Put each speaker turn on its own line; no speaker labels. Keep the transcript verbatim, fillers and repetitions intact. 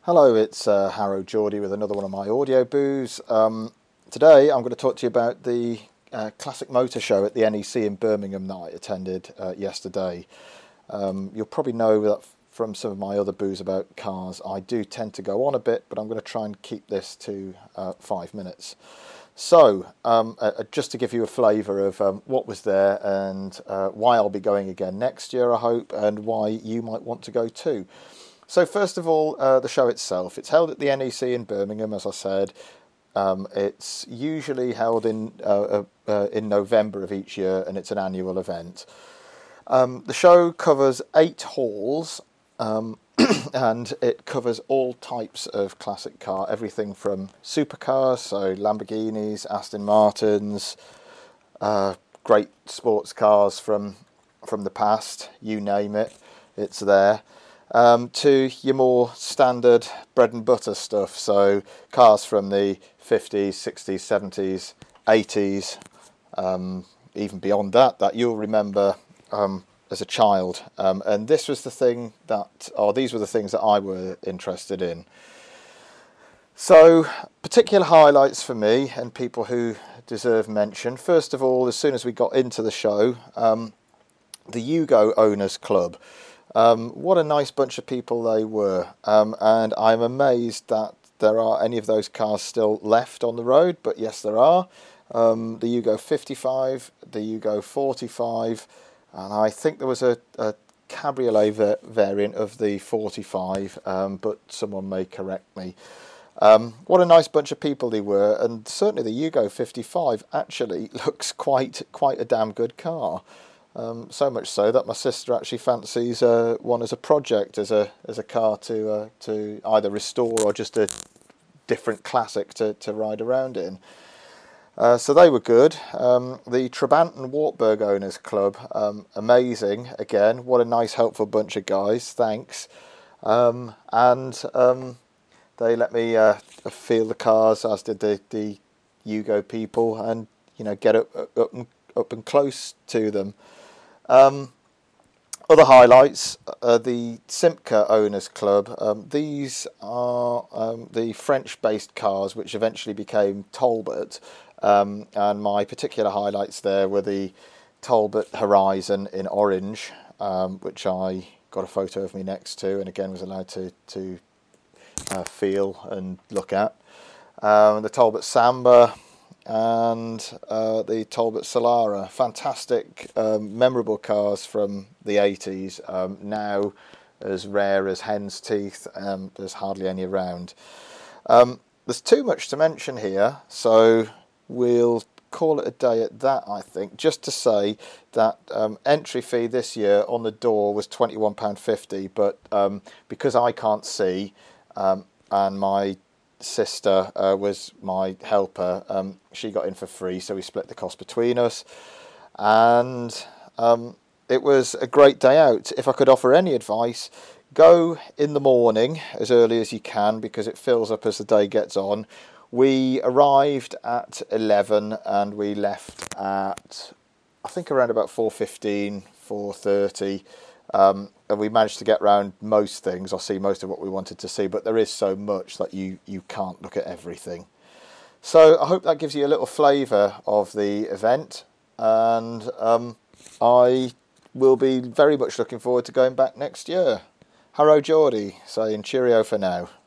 Hello, it's uh, Harrow Geordie with another one of my audio boos. Um, today I'm going to talk to you about the uh, Classic Motor Show at the N E C in Birmingham that I attended uh, yesterday. Um, you'll probably know that from some of my other boos about cars, I do tend to go on a bit, but I'm going to try and keep this to uh, five minutes. So, um, uh, just to give you a flavour of um, what was there and uh, why I'll be going again next year, I hope, and why you might want to go too. So first of all, uh, the show itself. It's held at the N E C in Birmingham, as I said. Um, it's usually held in uh, uh, in November of each year, and it's an annual event. Um, the show covers eight halls, um, and it covers all types of classic car, everything from supercars, so Lamborghinis, Aston Martins, uh, great sports cars from from the past, you name it, it's there. Um, to your more standard bread and butter stuff, so cars from the fifties, sixties, seventies, eighties, um, even beyond that, that you'll remember um, as a child. Um, and this was the thing that, or these were the things that I were interested in. So, particular highlights for me and people who deserve mention. First of all, as soon as we got into the show, um, the Yugo Owners Club. Um, what a nice bunch of people they were, um, and I'm amazed that there are any of those cars still left on the road, but yes there are. Um, the Yugo fifty-five, the Yugo forty-five, and I think there was a, a cabriolet va variant of the forty-five, um, but someone may correct me. Um, what a nice bunch of people they were, and certainly the Yugo fifty-five actually looks quite quite a damn good car. Um, so much so that my sister actually fancies uh, one as a project, as a as a car to uh, to either restore or just a different classic to, to ride around in. Uh, so they were good. Um, the Trabant and Wartburg Owners Club, um, amazing. Again, what a nice, helpful bunch of guys. Thanks. Um, and um, they let me uh, feel the cars, as did the the Yugo people, and you know get up up and, up and close to them. Um, other highlights, uh, the Simca Owners Club. Um, these are um, the French-based cars which eventually became Talbot, um, and my particular highlights there were the Talbot Horizon in orange, um, which I got a photo of me next to, and again was allowed to, to uh, feel and look at. Um, the Talbot Samba, and uh, the Talbot Solara, fantastic, um, memorable cars from the eighties, um, now as rare as hen's teeth. Um, there's hardly any around. Um, there's too much to mention here, so we'll call it a day at that, I think. Just to say that um, entry fee this year on the door was twenty-one pounds fifty, but um, because I can't see, um, and my sister uh, was my helper, um, she got in for free, so we split the cost between us, and um, it was a great day out. If I could offer any advice, go in the morning as early as you can, because it fills up as the day gets on. We arrived at eleven and we left at I think around about four fifteen, four thirty. Um, and we managed to get around most things, or see most of what we wanted to see, but there is so much that you, you can't look at everything. So I hope that gives you a little flavour of the event, and um, I will be very much looking forward to going back next year. Harrow Geordie saying cheerio for now.